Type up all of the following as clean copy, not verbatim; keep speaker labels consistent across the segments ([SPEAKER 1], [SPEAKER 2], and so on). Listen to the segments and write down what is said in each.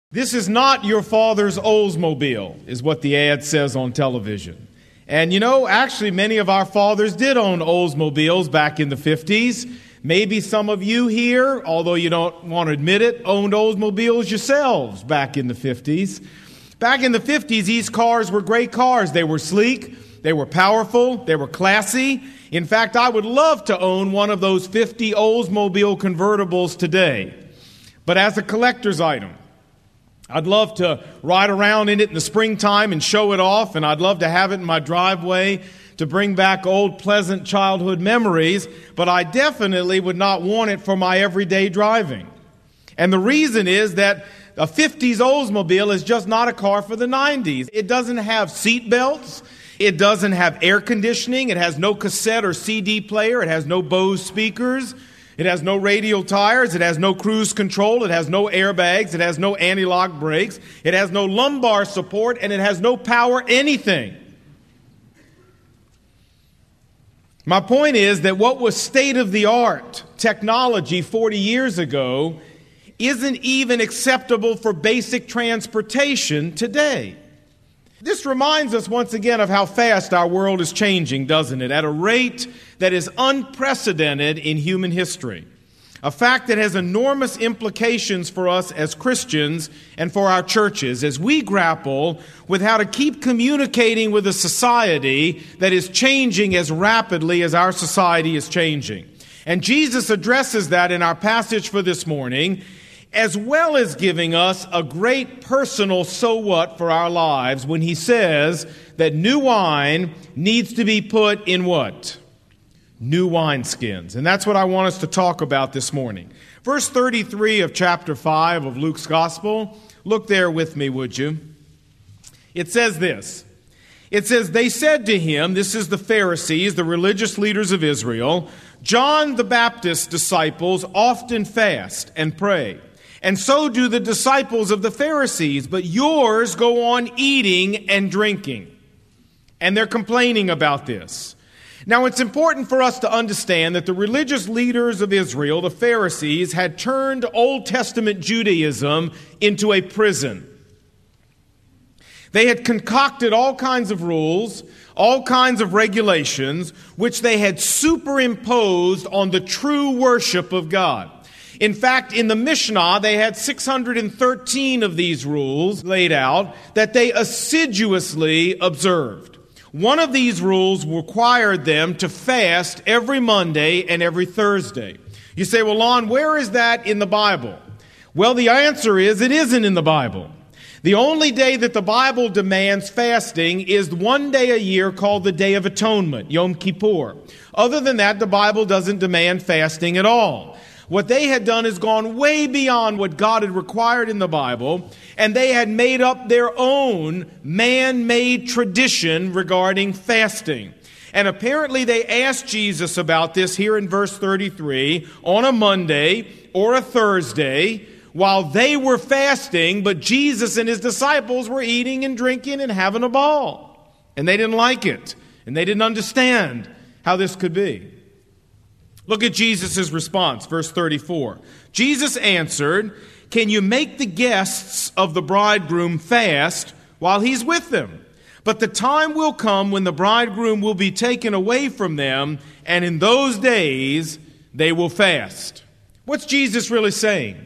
[SPEAKER 1] This is not your father's Oldsmobile, is what the ad says on television. And actually many of our fathers did own Oldsmobiles back in the 50s. Maybe some of you here, although you don't want to admit it, owned Oldsmobiles yourselves back in the 50s. Back in the 50s, these cars were great cars. They were sleek, they were powerful, they were classy. In fact, I would love to own one of those 50 Oldsmobile convertibles today. But as a collector's item, I'd love to ride around in it in the springtime and show it off, and I'd love to have it in my driveway to bring back old pleasant childhood memories, but I definitely would not want it for my everyday driving. And the reason is that a 50s Oldsmobile is just not a car for the 90s. It doesn't have seat belts. It doesn't have air conditioning. It has no cassette or CD player. It has no Bose speakers. It has no radial tires. It has no cruise control. It has no airbags. It has no anti-lock brakes. It has no lumbar support, and it has no power anything. My point is that what was state-of-the-art technology 40 years ago isn't even acceptable for basic transportation today. This reminds us once again of how fast our world is changing, doesn't it? At a rate that is unprecedented in human history. A fact that has enormous implications for us as Christians and for our churches as we grapple with how to keep communicating with a society that is changing as rapidly as our society is changing. And Jesus addresses that in our passage for this morning, as well as giving us a great personal so what for our lives when he says that new wine needs to be put in what? New wineskins. And that's what I want us to talk about this morning. Verse 33 of chapter 5 of Luke's Gospel. Look there with me, would you? It says this. It says, they said to him, this is the Pharisees, the religious leaders of Israel, John the Baptist's disciples often fast and pray. And so do the disciples of the Pharisees, but yours go on eating and drinking. And they're complaining about this. Now, it's important for us to understand that the religious leaders of Israel, the Pharisees, had turned Old Testament Judaism into a prison. They had concocted all kinds of rules, all kinds of regulations, which they had superimposed on the true worship of God. In fact, in the Mishnah, they had 613 of these rules laid out that they assiduously observed. One of these rules required them to fast every Monday and every Thursday. You say, well, Lon, where is that in the Bible? Well, the answer is it isn't in the Bible. The only day that the Bible demands fasting is one day a year called the Day of Atonement, Yom Kippur. Other than that, the Bible doesn't demand fasting at all. What they had done is gone way beyond what God had required in the Bible, and they had made up their own man-made tradition regarding fasting. And apparently they asked Jesus about this here in verse 33 on a Monday or a Thursday while they were fasting, but Jesus and his disciples were eating and drinking and having a ball. And they didn't like it, and they didn't understand how this could be. Look at Jesus' response, verse 34. Jesus answered, can you make the guests of the bridegroom fast while he's with them? But the time will come when the bridegroom will be taken away from them, and in those days they will fast. What's Jesus really saying?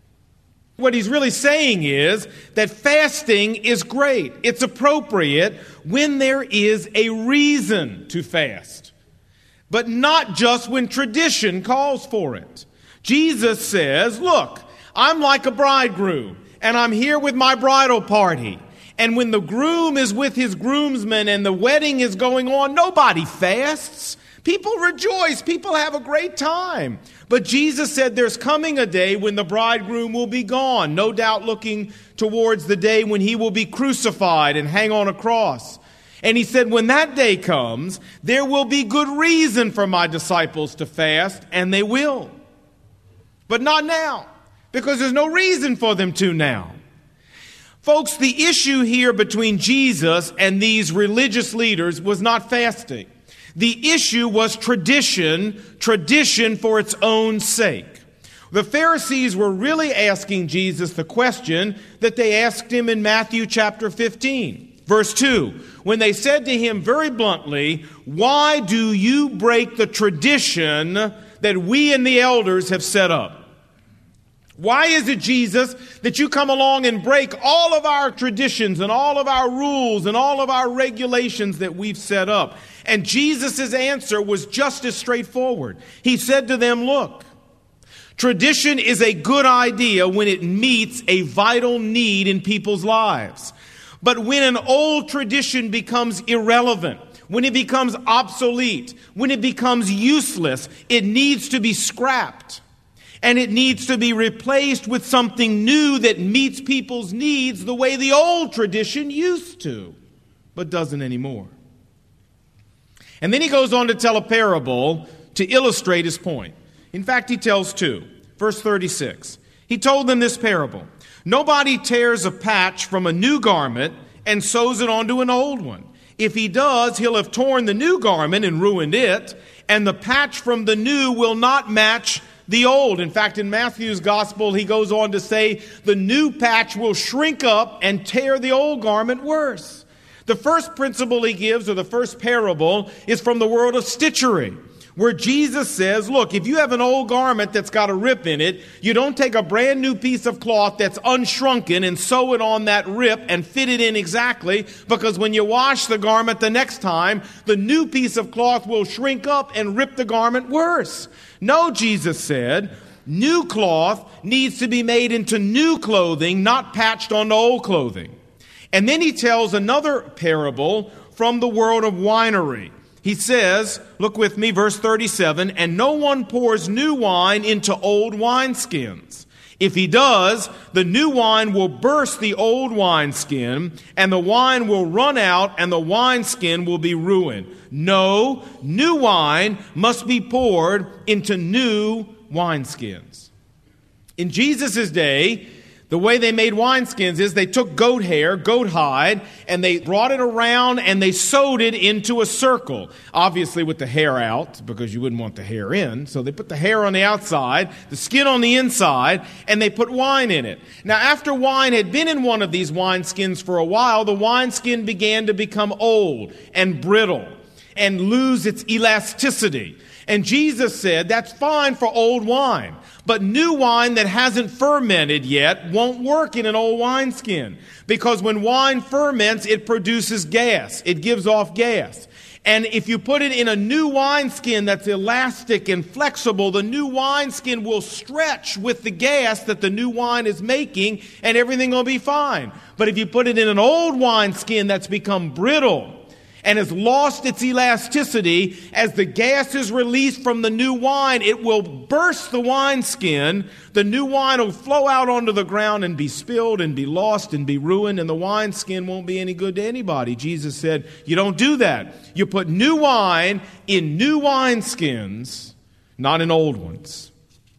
[SPEAKER 1] What he's really saying is that fasting is great. It's appropriate when there is a reason to fast. But not just when tradition calls for it. Jesus says, look, I'm like a bridegroom, and I'm here with my bridal party. And when the groom is with his groomsmen and the wedding is going on, nobody fasts. People rejoice. People have a great time. But Jesus said there's coming a day when the bridegroom will be gone, no doubt looking towards the day when he will be crucified and hang on a cross. And he said, when that day comes, there will be good reason for my disciples to fast, and they will. But not now, because there's no reason for them to now. Folks, the issue here between Jesus and these religious leaders was not fasting. The issue was tradition for its own sake. The Pharisees were really asking Jesus the question that they asked him in Matthew chapter 15, verse 2, when they said to him very bluntly, "Why do you break the tradition that we and the elders have set up?" Why is it, Jesus, that you come along and break all of our traditions and all of our rules and all of our regulations that we've set up? And Jesus' answer was just as straightforward. He said to them, look, tradition is a good idea when it meets a vital need in people's lives. But when an old tradition becomes irrelevant, when it becomes obsolete, when it becomes useless, it needs to be scrapped. And it needs to be replaced with something new that meets people's needs the way the old tradition used to, but doesn't anymore. And then he goes on to tell a parable to illustrate his point. In fact, he tells two. Verse 36. He told them this parable. Nobody tears a patch from a new garment and sews it onto an old one. If he does, he'll have torn the new garment and ruined it, and the patch from the new will not match the old. In fact, in Matthew's gospel, he goes on to say the new patch will shrink up and tear the old garment worse. The first principle he gives, or the first parable, is from the world of stitchery, where Jesus says, look, if you have an old garment that's got a rip in it, you don't take a brand new piece of cloth that's unshrunken and sew it on that rip and fit it in exactly, because when you wash the garment the next time, the new piece of cloth will shrink up and rip the garment worse. No, Jesus said, new cloth needs to be made into new clothing, not patched on old clothing. And then he tells another parable from the world of winery. He says, look with me, verse 37, and no one pours new wine into old wineskins. If he does, the new wine will burst the old wineskin, and the wine will run out, and the wineskin will be ruined. No, new wine must be poured into new wineskins. In Jesus' day, the way they made wineskins is they took goat hair, goat hide, and they brought it around and they sewed it into a circle. Obviously with the hair out, because you wouldn't want the hair in. So they put the hair on the outside, the skin on the inside, and they put wine in it. Now after wine had been in one of these wineskins for a while, the wineskin began to become old and brittle and lose its elasticity. And Jesus said, that's fine for old wine. But new wine that hasn't fermented yet won't work in an old wineskin. Because when wine ferments, it produces gas. It gives off gas. And if you put it in a new wineskin that's elastic and flexible, the new wineskin will stretch with the gas that the new wine is making, and everything will be fine. But if you put it in an old wineskin that's become brittle and has lost its elasticity, as the gas is released from the new wine, it will burst the wineskin. The new wine will flow out onto the ground and be spilled and be lost and be ruined, and the wineskin won't be any good to anybody. Jesus said, you don't do that. You put new wine in new wineskins, not in old ones.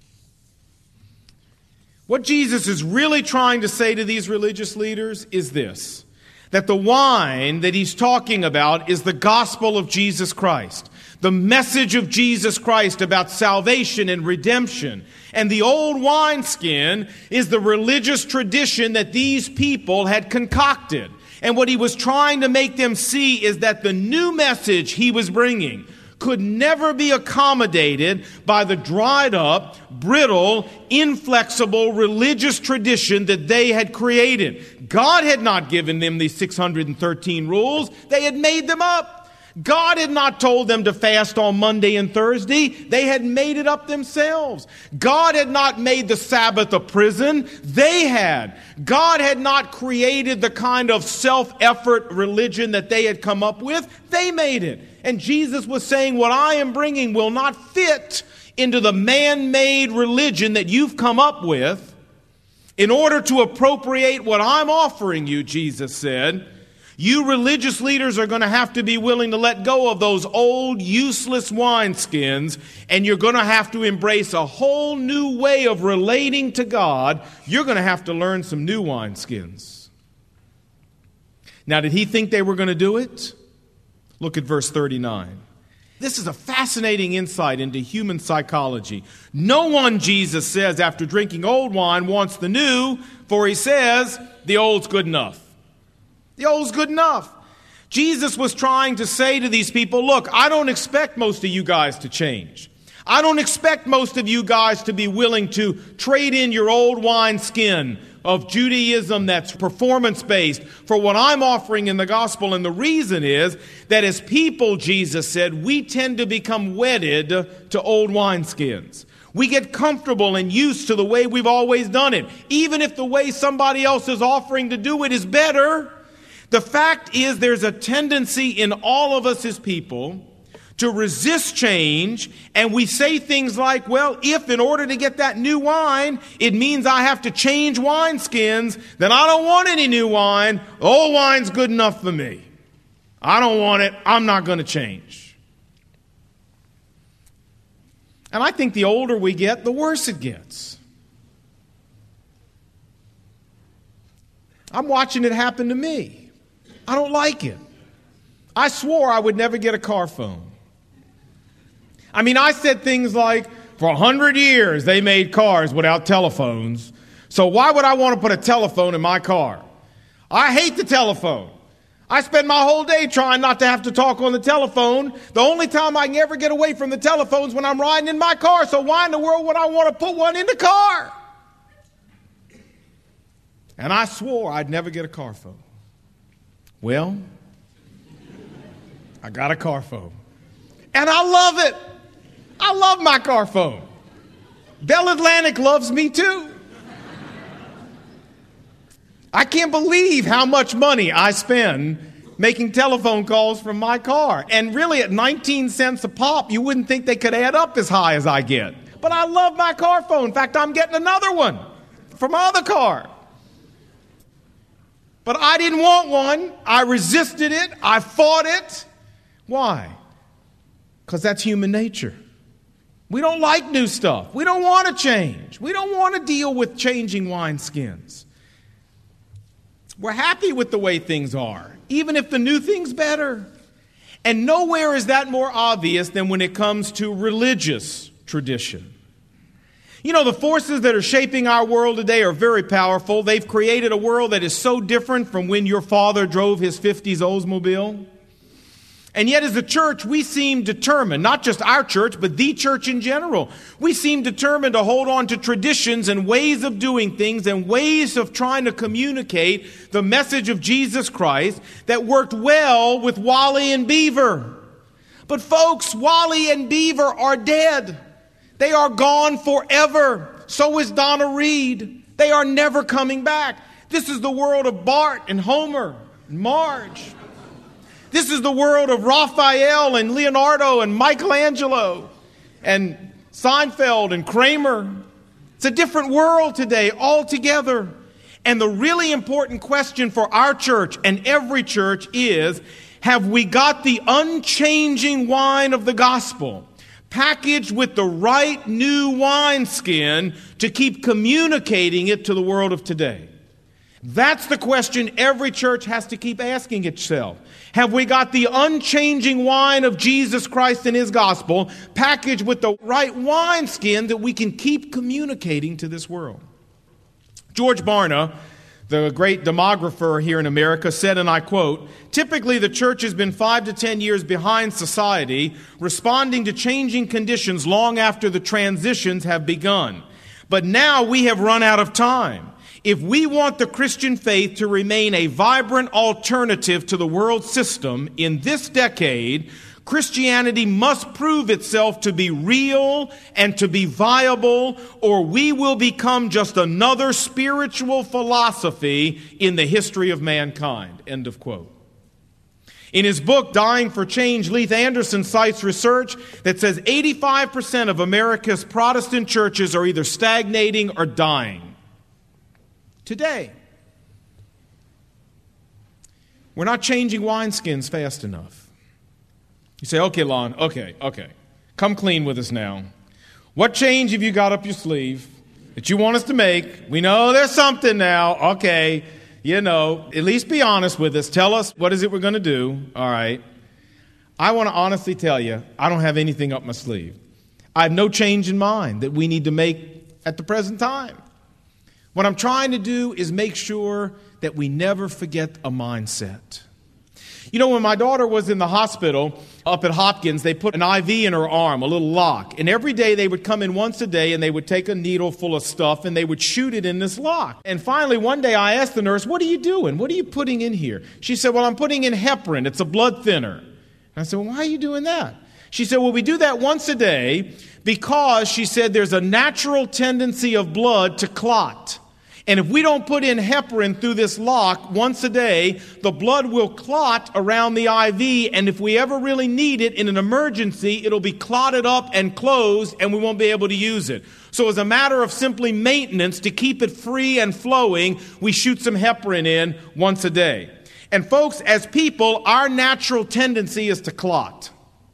[SPEAKER 1] What Jesus is really trying to say to these religious leaders is this: that the wine that he's talking about is the gospel of Jesus Christ, the message of Jesus Christ about salvation and redemption. And the old wineskin is the religious tradition that these people had concocted. And what he was trying to make them see is that the new message he was bringing could never be accommodated by the dried up, brittle, inflexible religious tradition that they had created. God had not given them these 613 rules. They had made them up. God had not told them to fast on Monday and Thursday. They had made it up themselves. God had not made the Sabbath a prison. They had. God had not created the kind of self-effort religion that they had come up with. They made it. And Jesus was saying, what I am bringing will not fit into the man-made religion that you've come up with. In order to appropriate what I'm offering you, Jesus said, you religious leaders are going to have to be willing to let go of those old, useless wineskins, and you're going to have to embrace a whole new way of relating to God. You're going to have to learn some new wineskins. Now, did he think they were going to do it? Look at verse 39. This is a fascinating insight into human psychology. No one, Jesus says, after drinking old wine wants the new, for he says, the old's good enough. The old's good enough. Jesus was trying to say to these people, look, I don't expect most of you guys to change. I don't expect most of you guys to be willing to trade in your old wineskin of Judaism that's performance-based for what I'm offering in the gospel. And the reason is that as people, Jesus said, we tend to become wedded to old wineskins. We get comfortable and used to the way we've always done it. Even if the way somebody else is offering to do it is better, the fact is there's a tendency in all of us as people to resist change, and we say things like, well, if in order to get that new wine, it means I have to change wineskins, then I don't want any new wine. Old wine's good enough for me. I don't want it. I'm not going to change. And I think the older we get, the worse it gets. I'm watching it happen to me. I don't like it. I swore I would never get a car phone. I mean, I said things like, for 100 years they made cars without telephones, so why would I want to put a telephone in my car? I hate the telephone. I spend my whole day trying not to have to talk on the telephone. The only time I can ever get away from the telephone is when I'm riding in my car, so why in the world would I want to put one in the car? And I swore I'd never get a car phone. Well, I got a car phone. And I love it. I love my car phone. Bell Atlantic loves me too. I can't believe how much money I spend making telephone calls from my car. And really at 19 cents a pop, you wouldn't think they could add up as high as I get. But I love my car phone. In fact, I'm getting another one for my other car. But I didn't want one. I resisted it. I fought it. Why? Because that's human nature. We don't like new stuff. We don't want to change. We don't want to deal with changing wineskins. We're happy with the way things are, even if the new thing's better. And nowhere is that more obvious than when it comes to religious tradition. You know, the forces that are shaping our world today are very powerful. They've created a world that is so different from when your father drove his 50s Oldsmobile. And yet as a church, we seem determined, not just our church, but the church in general, we seem determined to hold on to traditions and ways of doing things and ways of trying to communicate the message of Jesus Christ that worked well with Wally and Beaver. But folks, Wally and Beaver are dead. They are gone forever. So is Donna Reed. They are never coming back. This is the world of Bart and Homer and Marge. This is the world of Raphael and Leonardo and Michelangelo and Seinfeld and Kramer. It's a different world today altogether. And the really important question for our church and every church is, have we got the unchanging wine of the gospel packaged with the right new wineskin to keep communicating it to the world of today? That's the question every church has to keep asking itself. Have we got the unchanging wine of Jesus Christ and His gospel packaged with the right wineskin that we can keep communicating to this world? George Barna, the great demographer here in America, said, and I quote, "Typically the church has been 5 to 10 years behind society, responding to changing conditions long after the transitions have begun. But now we have run out of time. If we want the Christian faith to remain a vibrant alternative to the world system in this decade, Christianity must prove itself to be real and to be viable, or we will become just another spiritual philosophy in the history of mankind." End of quote. In his book, Dying for Change, Leith Anderson cites research that says 85% of America's Protestant churches are either stagnating or dying. Today, we're not changing wineskins fast enough. You say, okay, Lon, okay. Come clean with us now. What change have you got up your sleeve that you want us to make? We know there's something now. Okay, at least be honest with us. Tell us, what is it we're going to do? All right. I want to honestly tell you, I don't have anything up my sleeve. I have no change in mind that we need to make at the present time. What I'm trying to do is make sure that we never forget a mindset. You know, when my daughter was in the hospital up at Hopkins, they put an IV in her arm, a little lock. And every day they would come in once a day and they would take a needle full of stuff and they would shoot it in this lock. And finally, one day I asked the nurse, "What are you doing? What are you putting in here?" She said, "Well, I'm putting in heparin. It's a blood thinner." And I said, "Well, why are you doing that?" She said, "Well, we do that once a day because," she said, "there's a natural tendency of blood to clot. And if we don't put in heparin through this lock once a day, the blood will clot around the IV, and if we ever really need it in an emergency, it'll be clotted up and closed, and we won't be able to use it. So as a matter of simply maintenance, to keep it free and flowing, we shoot some heparin in once a day." And folks, as people, our natural tendency is to clot.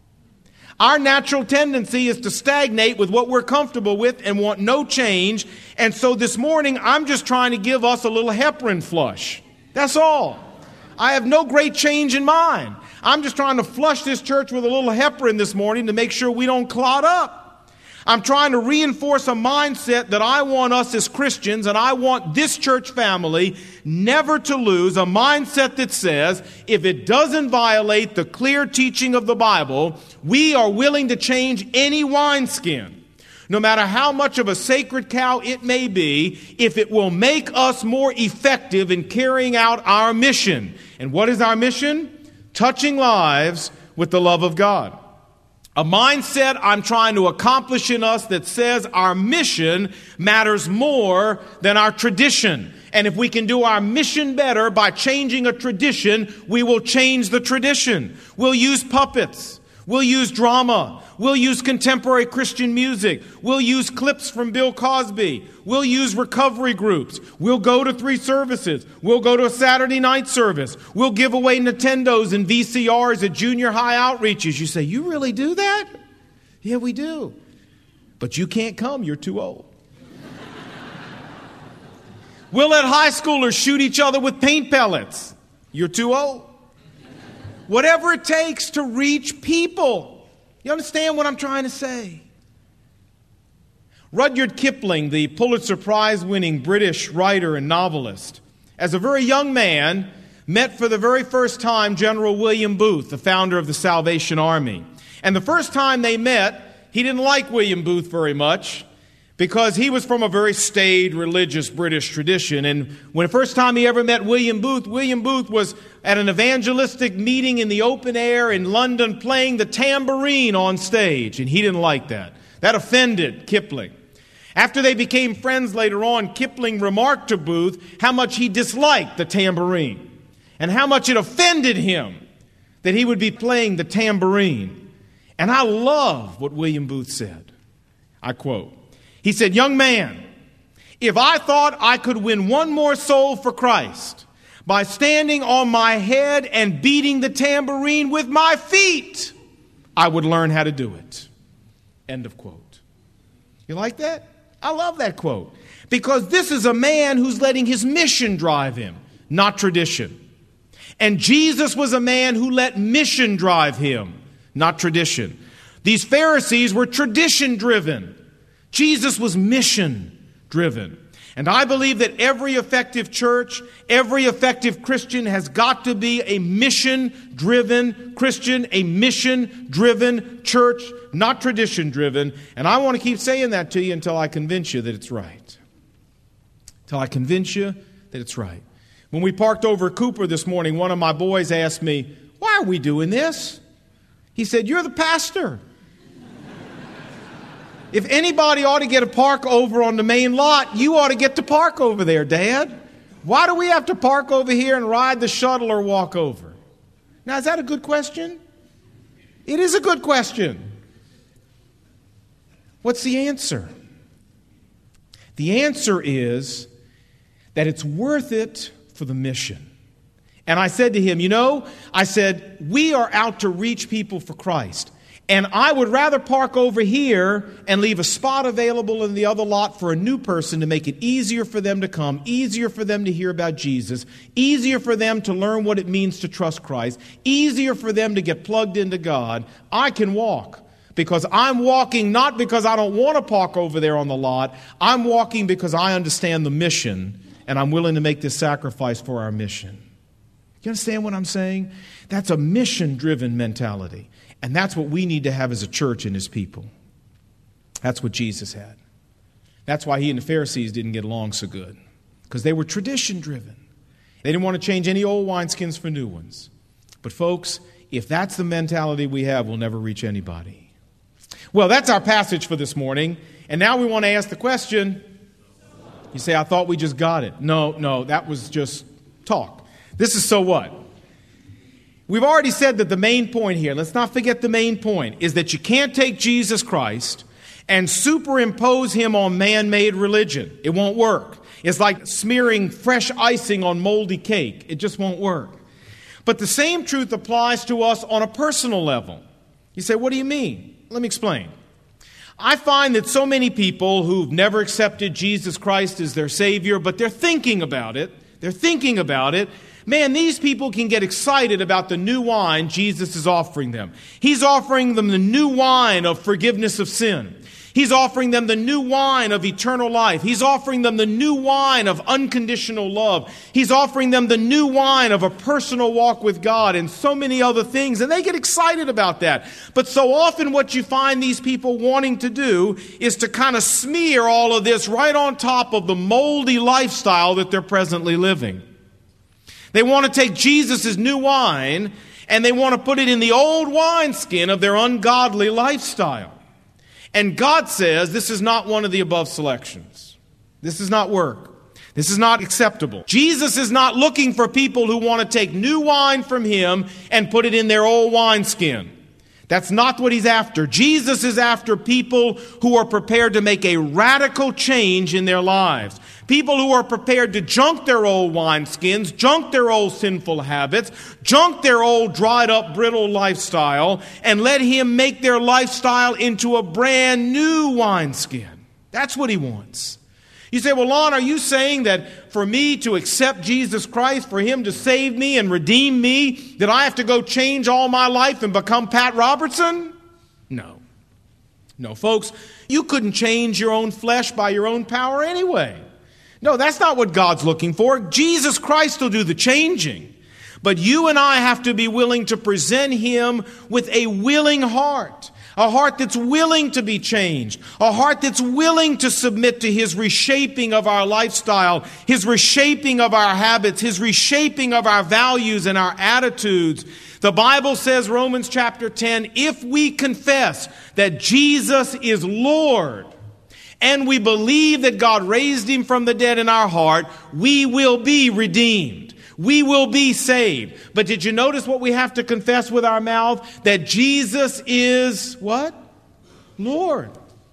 [SPEAKER 1] Our natural tendency is to stagnate with what we're comfortable with and want no change. And so this morning, I'm just trying to give us a little heparin flush. That's all. I have no great change in mind. I'm just trying to flush this church with a little heparin this morning to make sure we don't clot up. I'm trying to reinforce a mindset that I want us as Christians, and I want this church family never to lose, a mindset that says, if it doesn't violate the clear teaching of the Bible, we are willing to change any wineskin. No matter how much of a sacred cow it may be, if it will make us more effective in carrying out our mission. And what is our mission? Touching lives with the love of God. A mindset I'm trying to accomplish in us that says our mission matters more than our tradition. And if we can do our mission better by changing a tradition, we will change the tradition. We'll use puppets. We'll use drama. We'll use contemporary Christian music. We'll use clips from Bill Cosby. We'll use recovery groups. We'll go to 3 services. We'll go to a Saturday night service. We'll give away Nintendos and VCRs at junior high outreaches. You say, "You really do that?" Yeah, we do. But you can't come. You're too old. We'll let high schoolers shoot each other with paint pellets. You're too old. Whatever it takes to reach people. You understand what I'm trying to say? Rudyard Kipling, the Pulitzer Prize-winning British writer and novelist, as a very young man, met for the very first time General William Booth, the founder of the Salvation Army. And the first time they met, he didn't like William Booth very much because he was from a very staid, religious British tradition. And when the first time he ever met William Booth was at an evangelistic meeting in the open air in London playing the tambourine on stage. And he didn't like that. That offended Kipling. After they became friends later on, Kipling remarked to Booth how much he disliked the tambourine and how much it offended him that he would be playing the tambourine. And I love what William Booth said. I quote, he said, "Young man, if I thought I could win one more soul for Christ by standing on my head and beating the tambourine with my feet, I would learn how to do it." End of quote. You like that? I love that quote. Because this is a man who's letting his mission drive him, not tradition. And Jesus was a man who let mission drive him, not tradition. These Pharisees were tradition-driven. Jesus was mission-driven. And I believe that every effective church, every effective Christian has got to be a mission-driven Christian, a mission-driven church, not tradition-driven. And I want to keep saying that to you until I convince you that it's right. Until I convince you that it's right. When we parked over at Cooper this morning, one of my boys asked me, "Why are we doing this?" He said, "You're the pastor. If anybody ought to get a park over on the main lot, you ought to get to park over there, Dad. Why do we have to park over here and ride the shuttle or walk over?" Now, is that a good question? It is a good question. What's the answer? The answer is that it's worth it for the mission. And I said to him, I said, we are out to reach people for Christ. And I would rather park over here and leave a spot available in the other lot for a new person to make it easier for them to come, easier for them to hear about Jesus, easier for them to learn what it means to trust Christ, easier for them to get plugged into God. I can walk because I'm walking not because I don't want to park over there on the lot. I'm walking because I understand the mission and I'm willing to make this sacrifice for our mission. You understand what I'm saying? That's a mission-driven mentality. And that's what we need to have as a church and as people. That's what Jesus had. That's why he and the Pharisees didn't get along so good. Because they were tradition-driven. They didn't want to change any old wineskins for new ones. But folks, if that's the mentality we have, we'll never reach anybody. Well, that's our passage for this morning. And now we want to ask the question. You say, I thought we just got it. No, that was just talk. This is so what? We've already said that the main point here, let's not forget the main point, is that you can't take Jesus Christ and superimpose him on man-made religion. It won't work. It's like smearing fresh icing on moldy cake. It just won't work. But the same truth applies to us on a personal level. You say, what do you mean? Let me explain. I find that so many people who've never accepted Jesus Christ as their Savior, but they're thinking about it. Man, these people can get excited about the new wine Jesus is offering them. He's offering them the new wine of forgiveness of sin. He's offering them the new wine of eternal life. He's offering them the new wine of unconditional love. He's offering them the new wine of a personal walk with God and so many other things. And they get excited about that. But so often what you find these people wanting to do is to kind of smear all of this right on top of the moldy lifestyle that they're presently living. They want to take Jesus' new wine and they want to put it in the old wineskin of their ungodly lifestyle. And God says this is not one of the above selections. This does not work. This is not acceptable. Jesus is not looking for people who want to take new wine from him and put it in their old wineskin. That's not what he's after. Jesus is after people who are prepared to make a radical change in their lives. People who are prepared to junk their old wineskins, junk their old sinful habits, junk their old dried up, brittle lifestyle, and let him make their lifestyle into a brand new wineskin. That's what he wants. You say, well, Lon, are you saying that for me to accept Jesus Christ, for him to save me and redeem me, that I have to go change all my life and become Pat Robertson? No. No, folks, you couldn't change your own flesh by your own power anyway. No, that's not what God's looking for. Jesus Christ will do the changing. But you and I have to be willing to present him with a willing heart. A heart that's willing to be changed. A heart that's willing to submit to his reshaping of our lifestyle, his reshaping of our habits, his reshaping of our values and our attitudes. The Bible says, Romans chapter 10, if we confess that Jesus is Lord, and we believe that God raised him from the dead in our heart, we will be redeemed. We will be saved. But did you notice what we have to confess with our mouth? That Jesus is what? Lord.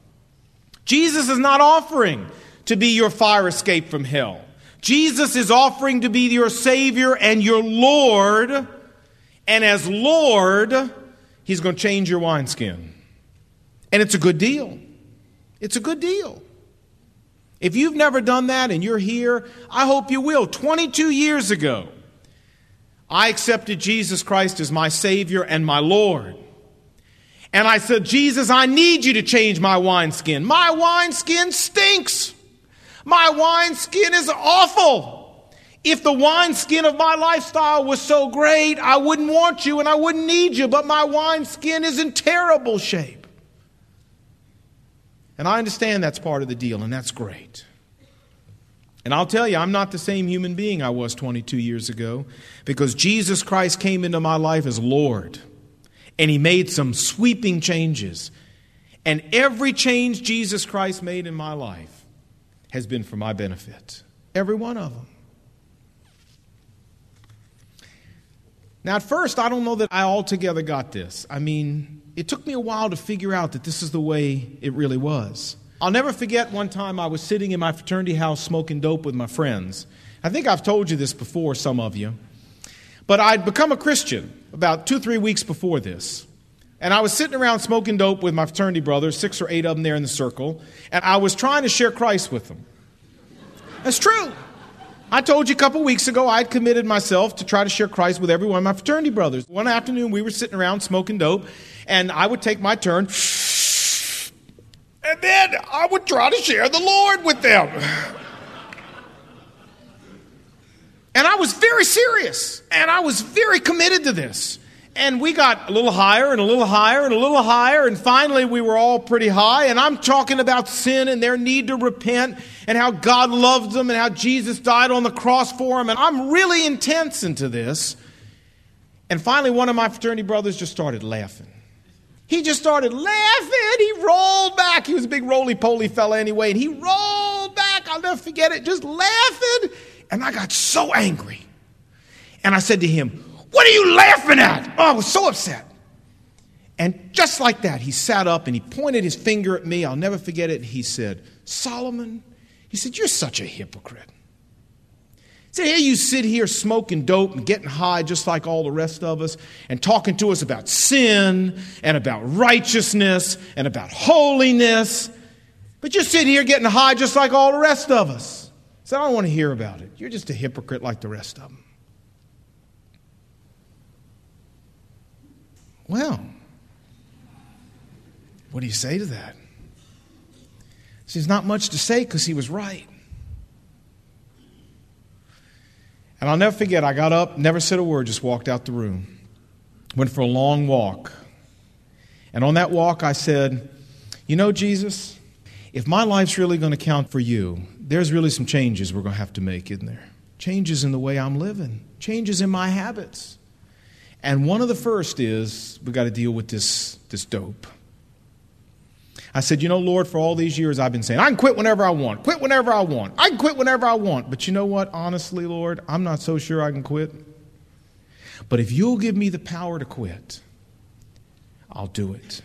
[SPEAKER 1] Jesus is not offering to be your fire escape from hell. Jesus is offering to be your Savior and your Lord. And as Lord, he's going to change your wineskin. And it's a good deal. It's a good deal. If you've never done that and you're here, I hope you will. 22 years ago, I accepted Jesus Christ as my Savior and my Lord. And I said, Jesus, I need you to change my wineskin. My wineskin stinks. My wineskin is awful. If the wineskin of my lifestyle was so great, I wouldn't want you and I wouldn't need you. But my wineskin is in terrible shape. And I understand that's part of the deal, and that's great. And I'll tell you, I'm not the same human being I was 22 years ago, because Jesus Christ came into my life as Lord, and he made some sweeping changes. And every change Jesus Christ made in my life has been for my benefit. Every one of them. Now, at first, I don't know that I altogether got this. I mean, it took me a while to figure out that this is the way it really was. I'll never forget one time I was sitting in my fraternity house smoking dope with my friends. I think I've told you this before, some of you. But I'd become a Christian about 2-3 weeks before this. And I was sitting around smoking dope with my fraternity brothers, 6 or 8 of them there in the circle, and I was trying to share Christ with them. That's true. I told you a couple weeks ago I had committed myself to try to share Christ with every one of my fraternity brothers. One afternoon we were sitting around smoking dope, and I would take my turn, and then I would try to share the Lord with them. And I was very serious, and I was very committed to this. And we got a little higher and a little higher and a little higher, and finally we were all pretty high, and I'm talking about sin and their need to repent and how God loved them and how Jesus died on the cross for them, and I'm really intense into this. And finally one of my fraternity brothers just started laughing. He just started laughing. He rolled back. He was a big roly-poly fella anyway, and he rolled back. I'll never forget it, just laughing. And I got so angry. And I said to him, "What are you laughing at?" Oh, I was so upset. And just like that, he sat up and he pointed his finger at me. I'll never forget it. He said, "Solomon," he said, "you're such a hypocrite." He said, "Here you sit here smoking dope and getting high just like all the rest of us and talking to us about sin and about righteousness and about holiness. But you sit here getting high just like all the rest of us." He said, "I don't want to hear about it. You're just a hypocrite like the rest of them." Well, what do you say to that? There's not much to say because he was right. And I'll never forget, I got up, never said a word, just walked out the room. Went for a long walk. And on that walk I said, "You know, Jesus, if my life's really going to count for you, there's really some changes we're going to have to make, isn't there? Changes in the way I'm living, changes in my habits. And one of the first is we've got to deal with this dope." I said, "You know, Lord, for all these years I've been saying, I can quit whenever I want, quit whenever I want. I can quit whenever I want. But you know what? Honestly, Lord, I'm not so sure I can quit. But if you'll give me the power to quit, I'll do it."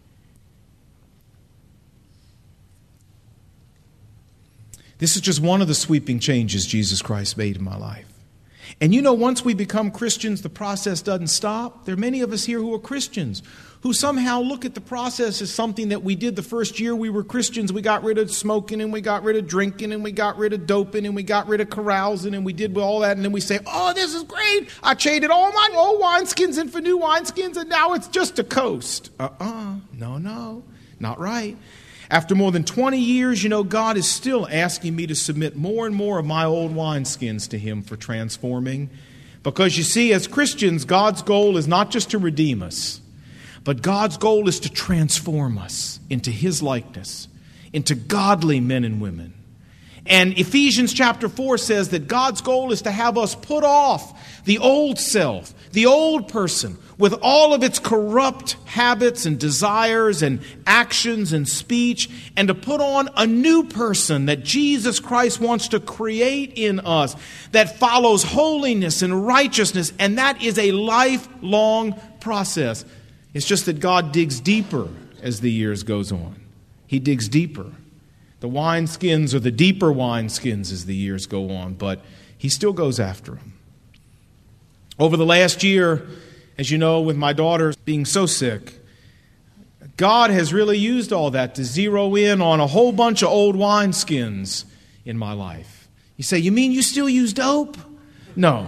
[SPEAKER 1] This is just one of the sweeping changes Jesus Christ made in my life. And you know, once we become Christians, the process doesn't stop. There are many of us here who are Christians who somehow look at the process as something that we did the first year we were Christians. We got rid of smoking and we got rid of drinking and we got rid of doping and we got rid of carousing and we did all that. And then we say, "Oh, this is great. I traded all my old wineskins in for new wineskins and now it's just a coast." No, not right. After more than 20 years, you know, God is still asking me to submit more and more of my old wineskins to Him for transforming. Because you see, as Christians, God's goal is not just to redeem us, but God's goal is to transform us into His likeness, into godly men and women. And Ephesians chapter 4 says that God's goal is to have us put off the old self, the old person, with all of its corrupt habits and desires and actions and speech, and to put on a new person that Jesus Christ wants to create in us that follows holiness and righteousness, and that is a lifelong process. It's just that God digs deeper as the years goes on. He digs deeper. The wineskins are the deeper wineskins as the years go on, but He still goes after them. Over the last year, as you know, with my daughter being so sick, God has really used all that to zero in on a whole bunch of old wineskins in my life. You say, "You mean you still use dope?" No,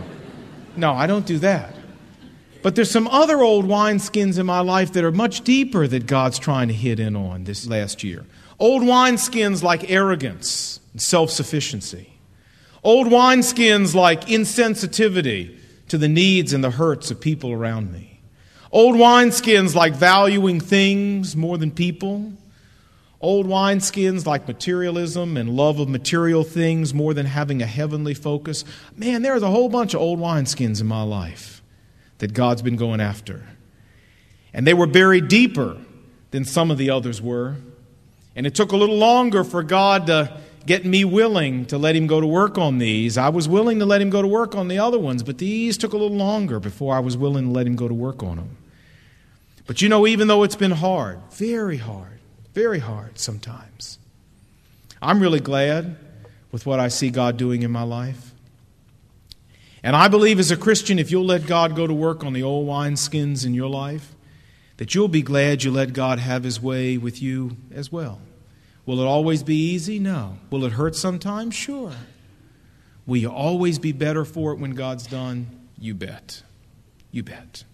[SPEAKER 1] I don't do that. But there's some other old wineskins in my life that are much deeper that God's trying to hit in on this last year. Old wineskins like arrogance and self-sufficiency. Old wineskins like insensitivity to the needs and the hurts of people around me. Old wineskins like valuing things more than people. Old wineskins like materialism and love of material things more than having a heavenly focus. Man, there's a whole bunch of old wineskins in my life that God's been going after. And they were buried deeper than some of the others were. And it took a little longer for God to get me willing to let Him go to work on these. I was willing to let Him go to work on the other ones, but these took a little longer before I was willing to let Him go to work on them. But you know, even though it's been hard, very hard sometimes, I'm really glad with what I see God doing in my life. And I believe as a Christian, if you'll let God go to work on the old wineskins in your life, that you'll be glad you let God have His way with you as well. Will it always be easy? No. Will it hurt sometimes? Sure. Will you always be better for it when God's done? You bet. You bet.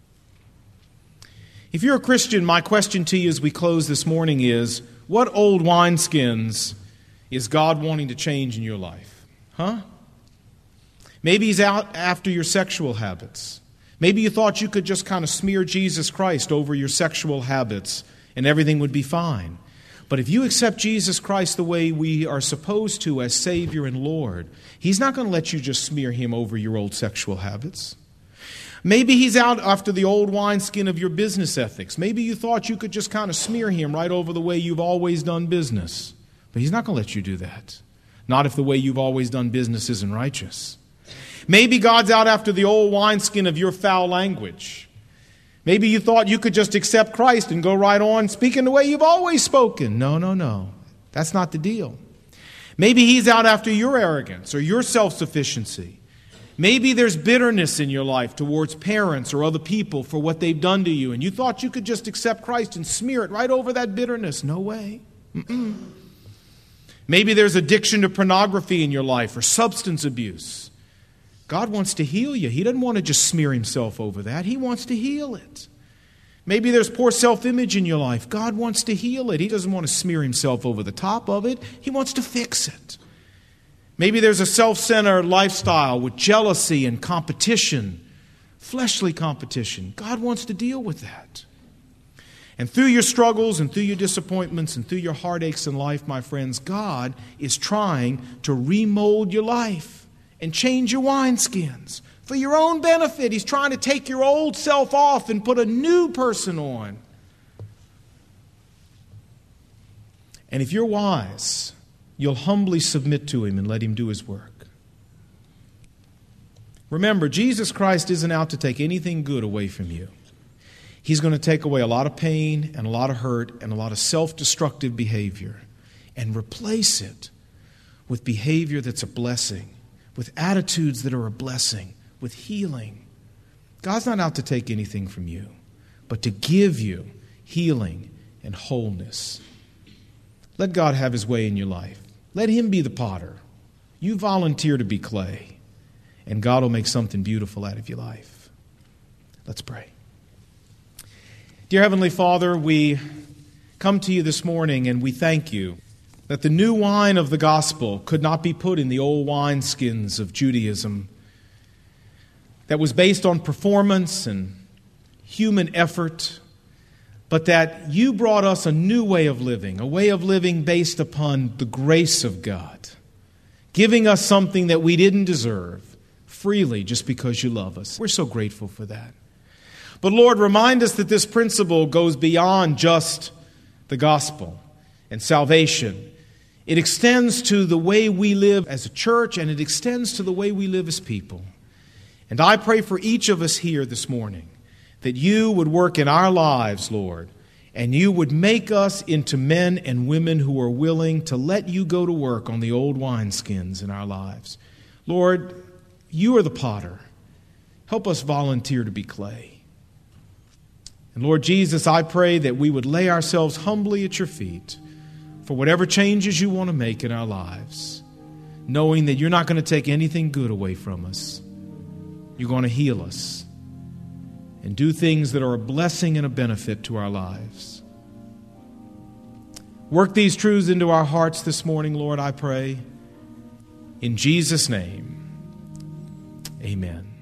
[SPEAKER 1] If you're a Christian, my question to you as we close this morning is, what old wineskins is God wanting to change in your life? Huh? Maybe He's out after your sexual habits. Maybe you thought you could just kind of smear Jesus Christ over your sexual habits and everything would be fine. But if you accept Jesus Christ the way we are supposed to as Savior and Lord, He's not going to let you just smear Him over your old sexual habits. Maybe He's out after the old wineskin of your business ethics. Maybe you thought you could just kind of smear Him right over the way you've always done business. But He's not going to let you do that. Not if the way you've always done business isn't righteous. Maybe God's out after the old wineskin of your foul language. Maybe you thought you could just accept Christ and go right on speaking the way you've always spoken. No. That's not the deal. Maybe He's out after your arrogance or your self-sufficiency. Maybe there's bitterness in your life towards parents or other people for what they've done to you, and you thought you could just accept Christ and smear it right over that bitterness. No way. Maybe there's addiction to pornography in your life or substance abuse. God wants to heal you. He doesn't want to just smear Himself over that. He wants to heal it. Maybe there's poor self-image in your life. God wants to heal it. He doesn't want to smear Himself over the top of it. He wants to fix it. Maybe there's a self-centered lifestyle with jealousy and competition, fleshly competition. God wants to deal with that. And through your struggles and through your disappointments and through your heartaches in life, my friends, God is trying to remold your life and change your wineskins for your own benefit. He's trying to take your old self off and put a new person on. And if you're wise, you'll humbly submit to Him and let Him do His work. Remember, Jesus Christ isn't out to take anything good away from you. He's going to take away a lot of pain and a lot of hurt and a lot of self-destructive behavior and replace it with behavior that's a blessing, with attitudes that are a blessing, with healing. God's not out to take anything from you, but to give you healing and wholeness. Let God have His way in your life. Let Him be the potter. You volunteer to be clay, and God will make something beautiful out of your life. Let's pray. Dear Heavenly Father, we come to You this morning and we thank You that the new wine of the gospel could not be put in the old wineskins of Judaism that was based on performance and human effort, but that You brought us a new way of living based upon the grace of God, giving us something that we didn't deserve freely just because You love us. We're so grateful for that. But Lord, remind us that this principle goes beyond just the gospel and salvation. It extends to the way we live as a church, and it extends to the way we live as people. And I pray for each of us here this morning that You would work in our lives, Lord, and You would make us into men and women who are willing to let You go to work on the old wineskins in our lives. Lord, You are the potter. Help us volunteer to be clay. And Lord Jesus, I pray that we would lay ourselves humbly at Your feet for whatever changes You want to make in our lives, knowing that You're not going to take anything good away from us. You're going to heal us and do things that are a blessing and a benefit to our lives. Work these truths into our hearts this morning, Lord, I pray. In Jesus' name, amen.